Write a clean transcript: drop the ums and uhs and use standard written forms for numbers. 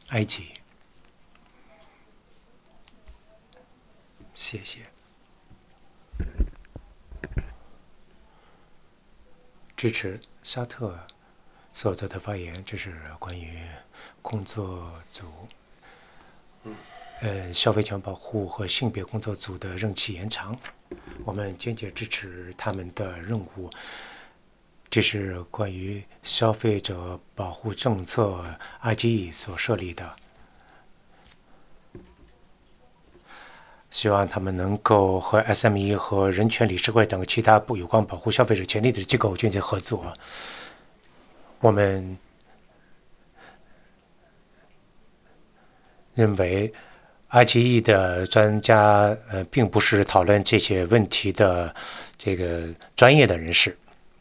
埃及。谢谢。支持沙特所做的发言，这是关于工作组消费权保护和性别工作组的任期延长，我们坚决支持他们的任务。这是关于消费者保护政策 IGE 所设立的，希望他们能够和 SME 和人权理事会等其他有关保护消费者权利的机构进行合作。我们认为 IGE 的专家并不是讨论这些问题的这个专业的人士。